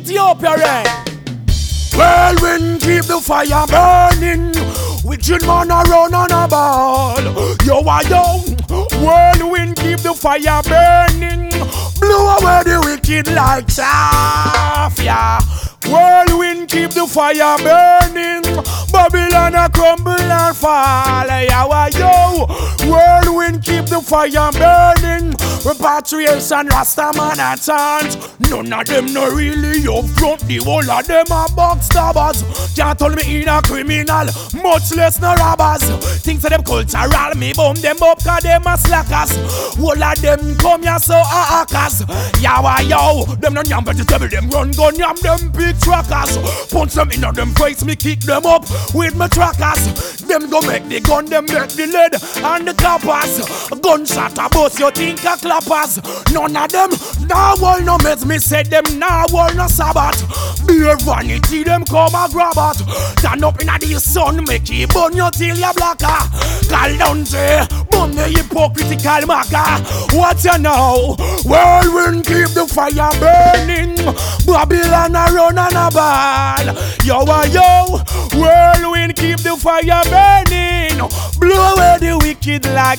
Ethiopia rain. Whirlwind keep the fire burning. Wicked man around on a ball. Yo, yo. Whirlwind keep the fire burning. Blow away the wicked like chaff, yeah. Whirlwind keep the fire burning. Babylon a crumble and fall, yeah, yo. Whirlwind keep the fire burning. Repatriation, Rastaman a chant. None of them no really up front. The whole of them are backstabbers. Can't tell me in a criminal, much less no robbers. Things of them cultural, me bomb them up cause them a slackers. Whole of them come here so a hackers. Yawa yo, them no yam vegetable, them run gun yam, them big trackers. Punch them in on them face, me kick them up with my trackers. Them go make the gun, them make the lead and the clappers. Gunshot a bust, you think a clappers. None of them, nah wall no meds, me said them nah wall no sabbat. Beer vanity, them come a grab at. Stand up in the sun, make it burn you till you blacker. Call down say, burn the hypocritical maca. What you know? Whirlwind keep the fire burning. Babylon a run on a ball. Yo, yo, whirlwind keep the fire burning. Blow away the wicked like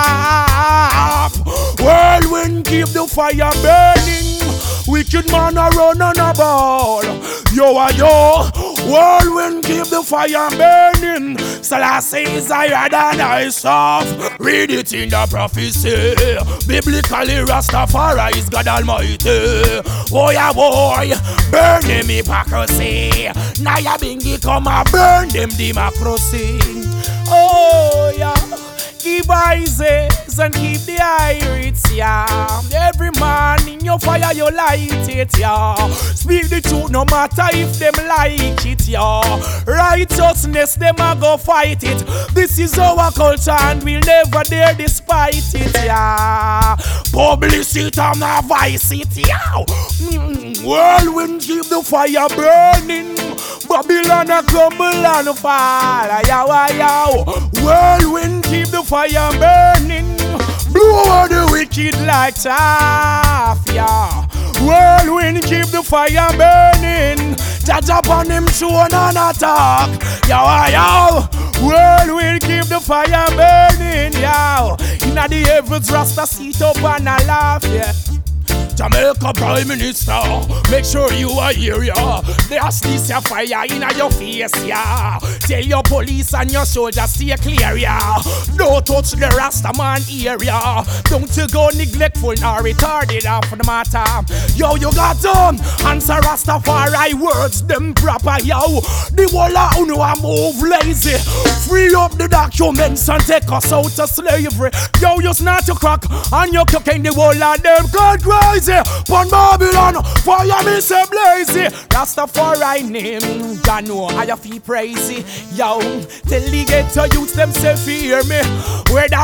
chaff. Whirlwind keep the fire burning. Wicked man a run on a ball. Yo, yo, whirlwind keep the fire burning. Selassie is higher than I soft. Read it in the prophecy. Biblically Rastafari is God Almighty. Oh yeah boy, burn them hypocrisy. Naya Bingi come and burn them democracy. Oh yeah, keep eyes and keep the iris, yeah. Every man in your fire you light it, yeah. Speak the truth no matter if them like it, yeah. Righteousness them a go fight it. This is our culture and we'll never dare despite it, yeah. Publicity and a vice it, yeah. Whirlwind keep the fire burning. Babylon a crumble and fall, yeah, yeah. Whirlwind keep the fire burning. Blow over the wicked like chaff, yeah. Whirlwind keep the fire burning. Judge upon him throne and attack, yo, yo. Whirlwind keep the fire burning, yo. Inna the heavens Rasta sit up and a laugh, yeah. Jamaica Prime Minister, make sure you are here, yeah. There's this fire in your face, yeah. Tell your police and your soldiers stay clear, yeah. Don't touch the Rastaman area. Don't you go neglectful nor retarded for the matter. Yo, you got them answer Rastafari words, them proper, yo. The whole of uno a move lazy. Free up the documents and take us out of slavery. Yo, you snort your crack and you cooking the whole of them God crazy. Pon Babylon, fire me say blazy. Rastafari name, ya know I feel crazy. Yo, tell the ghetto youths them say fear me. Redda,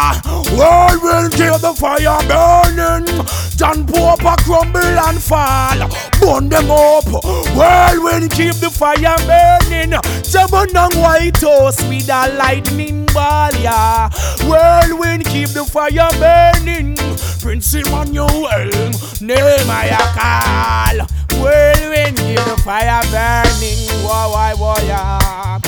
world will kill the fire burning. John Pope a crumble and fall. Burn them up, world will keep the fire burning. Jabon on White House with a lightning ball, yeah. World will keep the fire burning. Prince Emmanuel, name I call. Whirlwind keep the fire burning. Whoa, yeah.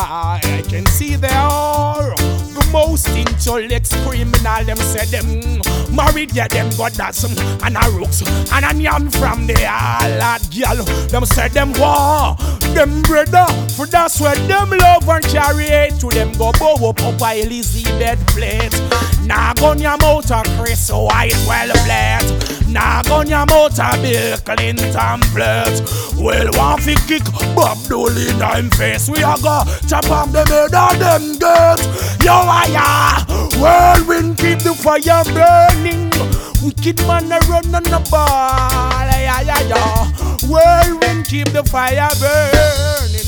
I can see they are the most intellect criminal. Them say them married, yeah, them got that some and a rooks and a yam from the lad girl. Them say them war, them brother, for that's where them love and carry to them go bow up a Elizabeth plate. Nah gun your mouth a Chris White well plate. Nah gun your mouth a Bill Clinton plate. Well one fi kick Bob Dooley in him face. We a go chop off the head of them get. Yo yeah, whirlwind keep the fire burning. Wicked man a run on the ball, yeah. Whirlwind keep the fire burning.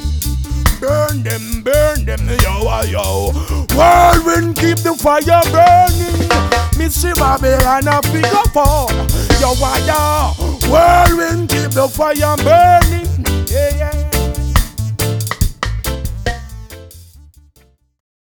Burn them, yo. Whirlwind keep the fire burning. Missy Babylon a figure fall, yo. Whirlwind keep the fire burning, yeah.